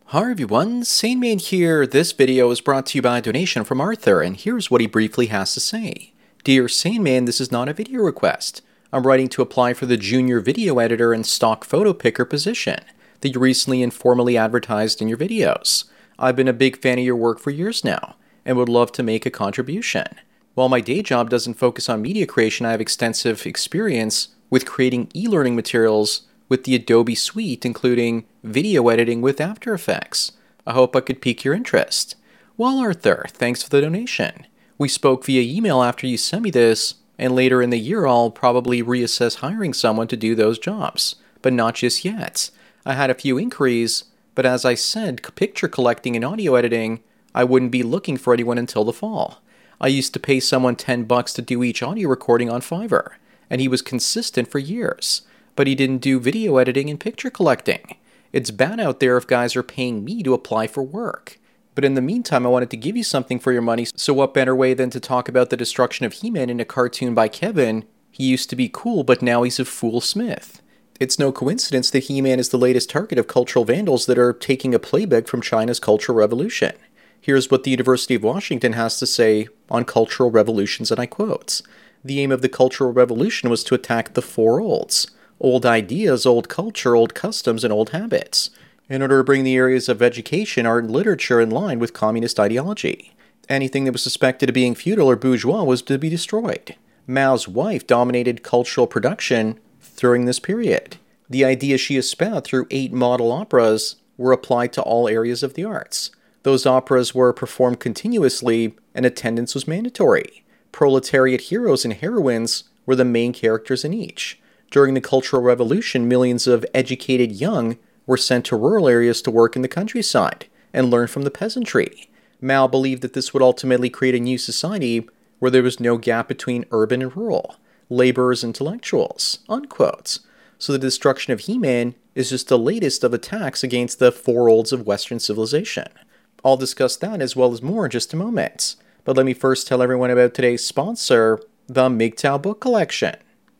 Hi everyone, SaneMan here. This video is brought to you by a donation from Arthur, and here's what he briefly has to say. Dear SaneMan, this is not a video request. I'm writing to apply for the junior video editor and stock photo picker position that you recently informally advertised in your videos. I've been a big fan of your work for years now, and would love to make a contribution. While my day job doesn't focus on media creation, I have extensive experience with creating e-learning materials with the Adobe Suite, including video editing with After Effects. I hope I could pique your interest. Well, Arthur, thanks for the donation. We spoke via email after you sent me this, and later in the year I'll probably reassess hiring someone to do those jobs, but not just yet. I had a few inquiries, but as I said, picture collecting and audio editing, I wouldn't be looking for anyone until the fall. I used to pay someone $10 to do each audio recording on Fiverr, and he was consistent for years. But he didn't do video editing and picture collecting. It's bad out there if guys are paying me to apply for work. But in the meantime, I wanted to give you something for your money, so what better way than to talk about the destruction of He-Man in a cartoon by Kevin? He used to be cool, but now he's a fool Smith. It's no coincidence that He-Man is the latest target of cultural vandals that are taking a playbook from China's Cultural Revolution. Here's what the University of Washington has to say on cultural revolutions, and I quote, "The aim of the Cultural Revolution was to attack the four olds. Old ideas, old culture, old customs, and old habits, in order to bring the areas of education, art, and literature in line with communist ideology. Anything that was suspected of being feudal or bourgeois was to be destroyed. Mao's wife dominated cultural production during this period. The ideas she espoused through 8 model operas were applied to all areas of the arts. Those operas were performed continuously, and attendance was mandatory. Proletariat heroes and heroines were the main characters in each. During the Cultural Revolution, millions of educated young were sent to rural areas to work in the countryside and learn from the peasantry. Mao believed that this would ultimately create a new society where there was no gap between urban and rural, laborers and intellectuals." Unquote. So the destruction of He-Man is just the latest of attacks against the four olds of Western civilization. I'll discuss that as well as more in just a moment. But let me first tell everyone about today's sponsor, the MGTOW Book Collection.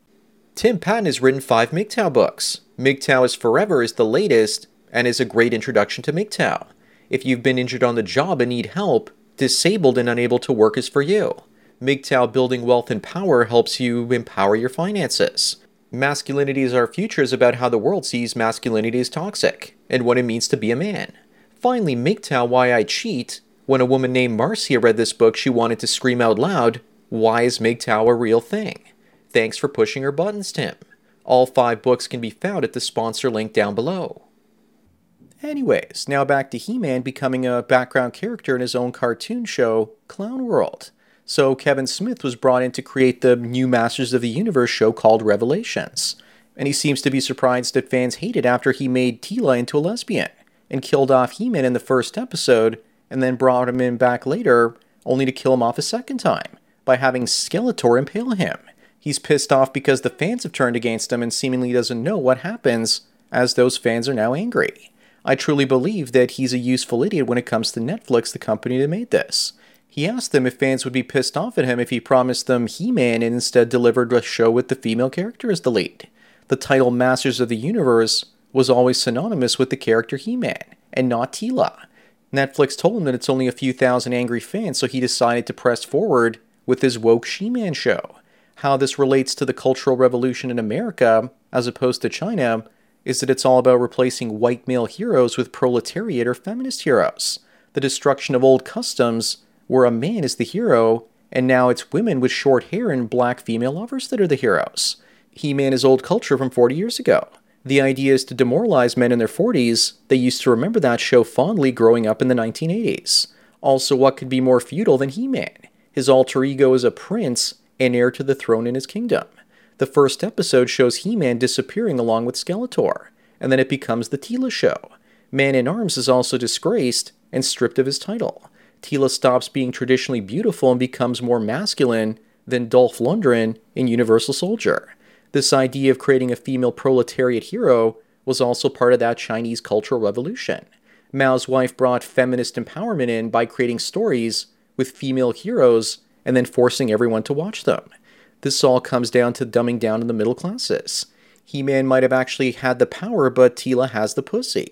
Tim Patton has written 5 MGTOW books. MGTOW is Forever is the latest and is a great introduction to MGTOW. If you've been injured on the job and need help, disabled and unable to work is for you. MGTOW Building Wealth and Power helps you empower your finances. Masculinity is Our Future is about how the world sees masculinity as toxic and what it means to be a man. Finally, MGTOW Why I Cheat. When a woman named Marcia read this book, she wanted to scream out loud, "Why is MGTOW a real thing?" Thanks for pushing our buttons, Tim. All 5 books can be found at the sponsor link down below. Anyways, now back to He-Man becoming a background character in his own cartoon show, Clown World. So Kevin Smith was brought in to create the new Masters of the Universe show called Revelations. And he seems to be surprised that fans hate it after he made Teela into a lesbian and killed off He-Man in the first episode and then brought him in back later only to kill him off a second time by having Skeletor impale him. He's pissed off because the fans have turned against him and seemingly doesn't know what happens as those fans are now angry. I truly believe that he's a useful idiot when it comes to Netflix, the company that made this. He asked them if fans would be pissed off at him if he promised them He-Man and instead delivered a show with the female character as the lead. The title Masters of the Universe was always synonymous with the character He-Man, and not Teela. Netflix told him that it's only a few thousand angry fans, so he decided to press forward with his woke She-Man show. How this relates to the Cultural Revolution in America, as opposed to China, is that it's all about replacing white male heroes with proletariat or feminist heroes. The destruction of old customs, where a man is the hero, and now it's women with short hair and black female lovers that are the heroes. He-Man is old culture from 40 years ago. The idea is to demoralize men in their 40s. They used to remember that show fondly growing up in the 1980s. Also, what could be more feudal than He-Man? His alter ego is a prince and heir to the throne in his kingdom. The first episode shows He-Man disappearing along with Skeletor, and then it becomes the Teela show. Man-in-Arms is also disgraced and stripped of his title. Teela stops being traditionally beautiful and becomes more masculine than Dolph Lundgren in Universal Soldier. This idea of creating a female proletariat hero was also part of that Chinese Cultural Revolution. Mao's wife brought feminist empowerment in by creating stories with female heroes and then forcing everyone to watch them. This all comes down to dumbing down in the middle classes. He-Man might have actually had the power, but Teela has the pussy.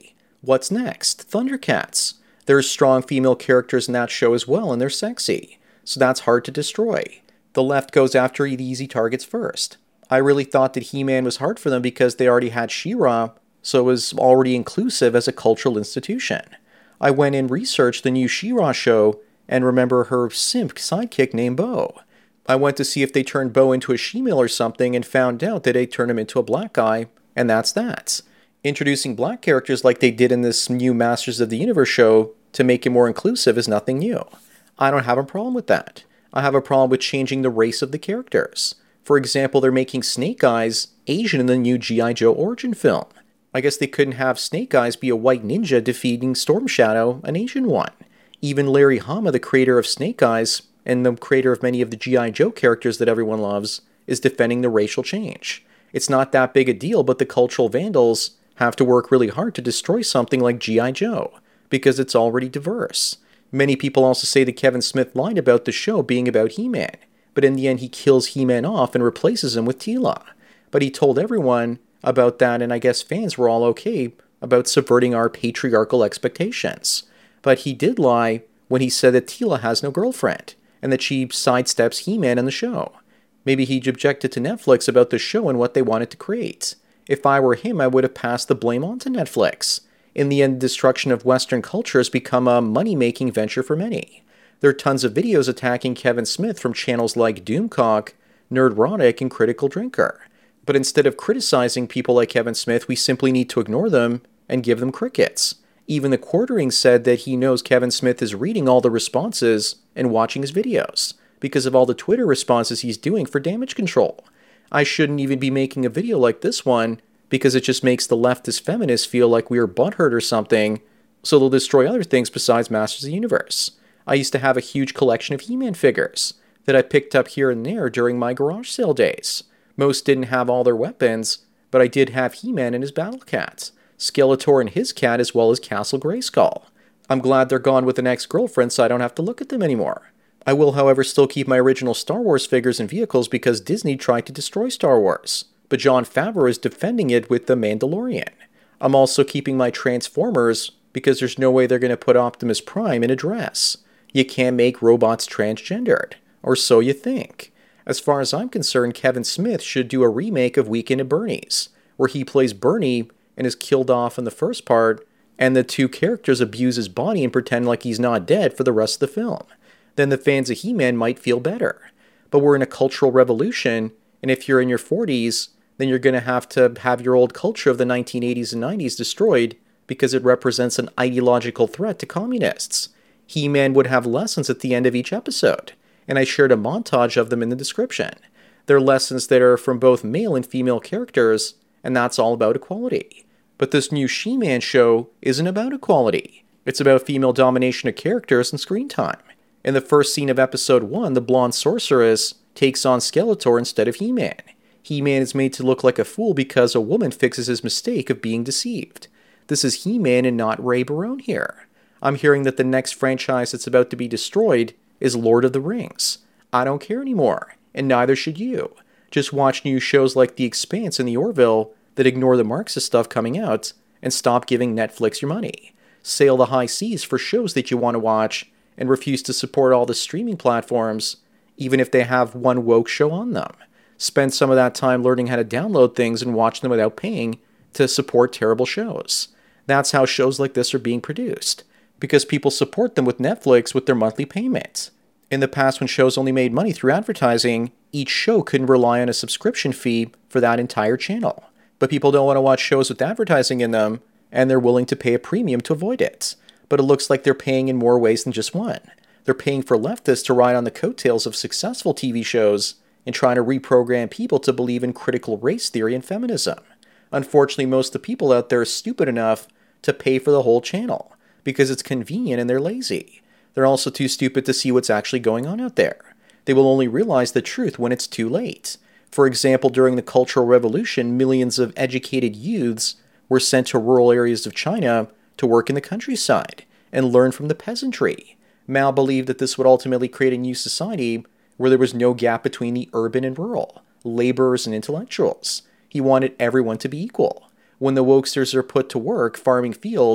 What's next? Thundercats. There's strong female characters in that show as well, and they're sexy. So that's hard to destroy. The left goes after the easy targets first. I really thought that He-Man was hard for them because they already had She-Ra, so it was already inclusive as a cultural institution. I went and researched the new She-Ra show and remember her simp sidekick named Bo. I went to see if they turned Bo into a she-male or something and found out that they turned him into a black guy, and that's that. Introducing black characters like they did in this new Masters of the Universe show to make it more inclusive is nothing new. I don't have a problem with that. I have a problem with changing the race of the characters. For example, they're making Snake Eyes Asian in the new G.I. Joe origin film. I guess they couldn't have Snake Eyes be a white ninja defeating Storm Shadow, an Asian one. Even Larry Hama, the creator of Snake Eyes, and the creator of many of the G.I. Joe characters that everyone loves, is defending the racial change. It's not that big a deal, but the cultural vandals have to work really hard to destroy something like G.I. Joe, because it's already diverse. Many people also say that Kevin Smith lied about the show being about He-Man, but in the end he kills He-Man off and replaces him with Teela. But he told everyone about that, and I guess fans were all okay about subverting our patriarchal expectations. But he did lie when he said that Teela has no girlfriend, and that she sidesteps He-Man in the show. Maybe he objected to Netflix about the show and what they wanted to create. If I were him, I would have passed the blame on to Netflix. In the end, the destruction of Western culture has become a money-making venture for many. There are tons of videos attacking Kevin Smith from channels like Doomcock, Nerdrotic, and Critical Drinker. But instead of criticizing people like Kevin Smith, we simply need to ignore them and give them crickets. Even the Quartering said that he knows Kevin Smith is reading all the responses and watching his videos because of all the Twitter responses he's doing for damage control. I shouldn't even be making a video like this one because it just makes the leftist feminists feel like we are butthurt or something, so they'll destroy other things besides Masters of the Universe. I used to have a huge collection of He-Man figures that I picked up here and there during my garage sale days. Most didn't have all their weapons, but I did have He-Man and his battle cats, Skeletor and his cat, as well as Castle Grayskull. I'm glad they're gone with an ex-girlfriend so I don't have to look at them anymore. I will, however, still keep my original Star Wars figures and vehicles because Disney tried to destroy Star Wars, but Jon Favreau is defending it with The Mandalorian. I'm also keeping my Transformers because there's no way they're going to put Optimus Prime in a dress. You can't make robots transgendered, or so you think. As far as I'm concerned, Kevin Smith should do a remake of Weekend at Bernie's, where he plays Bernie and is killed off in the first part, and the two characters abuse his body and pretend like he's not dead for the rest of the film. Then the fans of He-Man might feel better. But we're in a cultural revolution, and if you're in your 40s, then you're going to have your old culture of the 1980s and 90s destroyed because it represents an ideological threat to communists. He-Man would have lessons at the end of each episode, and I shared a montage of them in the description. They're lessons that are from both male and female characters, and that's all about equality. But this new She-Man show isn't about equality. It's about female domination of characters and screen time. In the first scene of episode 1, the blonde sorceress takes on Skeletor instead of He-Man. He-Man is made to look like a fool because a woman fixes his mistake of being deceived. This is He-Man and not Ray Barone here. I'm hearing that the next franchise that's about to be destroyed is Lord of the Rings. I don't care anymore, and neither should you. Just watch new shows like The Expanse and The Orville that ignore the Marxist stuff coming out and stop giving Netflix your money. Sail the high seas for shows that you want to watch and refuse to support all the streaming platforms, even if they have one woke show on them. Spend some of that time learning how to download things and watch them without paying to support terrible shows. That's how shows like this are being produced, because people support them with Netflix with their monthly payments. In the past, when shows only made money through advertising, each show couldn't rely on a subscription fee for that entire channel. But people don't want to watch shows with advertising in them, and they're willing to pay a premium to avoid it. But it looks like they're paying in more ways than just one. They're paying for leftists to ride on the coattails of successful TV shows and trying to reprogram people to believe in critical race theory and feminism. Unfortunately, most of the people out there are stupid enough to pay for the whole channel because it's convenient and they're lazy. They're also too stupid to see what's actually going on out there. They will only realize the truth when it's too late. For example, during the Cultural Revolution, millions of educated youths were sent to rural areas of China to work in the countryside and learn from the peasantry. Mao believed that this would ultimately create a new society where there was no gap between the urban and rural, laborers and intellectuals. He wanted everyone to be equal. When the wokesters are put to work farming fields,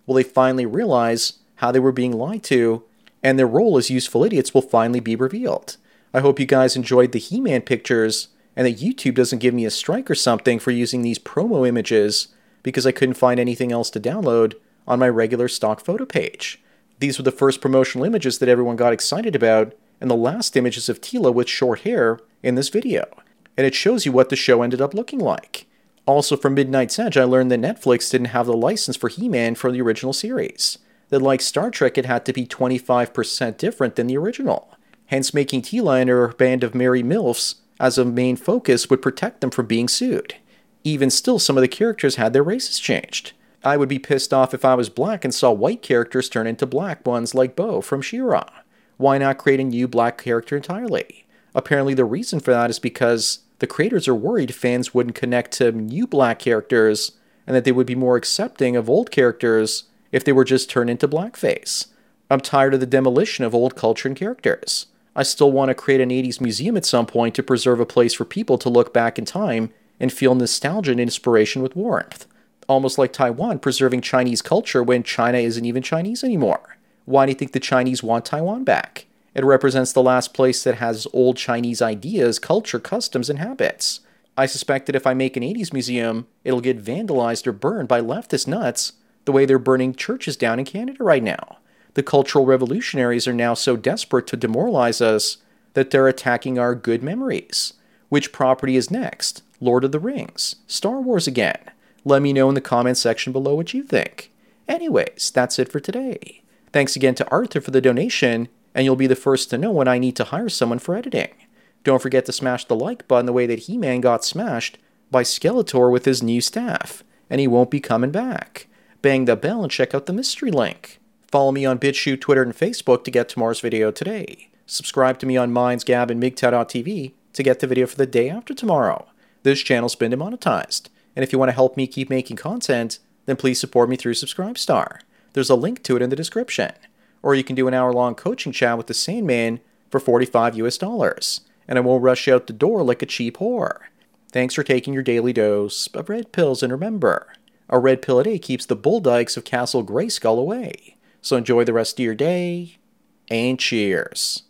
will they finally realize how they were being lied to, and their role as useful idiots will finally be revealed. I hope you guys enjoyed the He-Man pictures, and that YouTube doesn't give me a strike or something for using these promo images, because I couldn't find anything else to download on my regular stock photo page. These were the first promotional images that everyone got excited about, and the last images of Teela with short hair in this video. And it shows you what the show ended up looking like. Also from Midnight's Edge, I learned that Netflix didn't have the license for He-Man for the original series. That like Star Trek, it had to be 25% different than the original. Hence making Teela and her band of merry MILFs as a main focus would protect them from being sued. Even still, some of the characters had their races changed. I would be pissed off if I was black and saw white characters turn into black ones like Bo from She-Ra. Why not create a new black character entirely? Apparently the reason for that is because the creators are worried fans wouldn't connect to new black characters, and that they would be more accepting of old characters if they were just turned into blackface. I'm tired of the demolition of old culture and characters. I still want to create an 80s museum at some point to preserve a place for people to look back in time and feel nostalgia and inspiration with warmth. Almost like Taiwan preserving Chinese culture when China isn't even Chinese anymore. Why do you think the Chinese want Taiwan back? It represents the last place that has old Chinese ideas, culture, customs, and habits. I suspect that if I make an 80s museum, it'll get vandalized or burned by leftist nuts the way they're burning churches down in Canada right now. The cultural revolutionaries are now so desperate to demoralize us that they're attacking our good memories. Which property is next? Lord of the Rings? Star Wars again? Let me know in the comment section below what you think. Anyways, that's it for today. Thanks again to Arthur for the donation, and you'll be the first to know when I need to hire someone for editing. Don't forget to smash the like button the way that He-Man got smashed by Skeletor with his new staff, and he won't be coming back. Bang the bell and check out the mystery link. Follow me on BitChute, Twitter, and Facebook to get tomorrow's video today. Subscribe to me on Minds, Gab, and MGTOW.tv to get the video for the day after tomorrow. This channel's been demonetized, and if you want to help me keep making content, then please support me through Subscribestar. There's a link to it in the description. Or you can do an hour-long coaching chat with the Sandman for $45 US, and I won't rush you out the door like a cheap whore. Thanks for taking your daily dose of red pills, and remember, a red pill a day keeps the bull dykes of Castle Grayskull away. So enjoy the rest of your day, and cheers.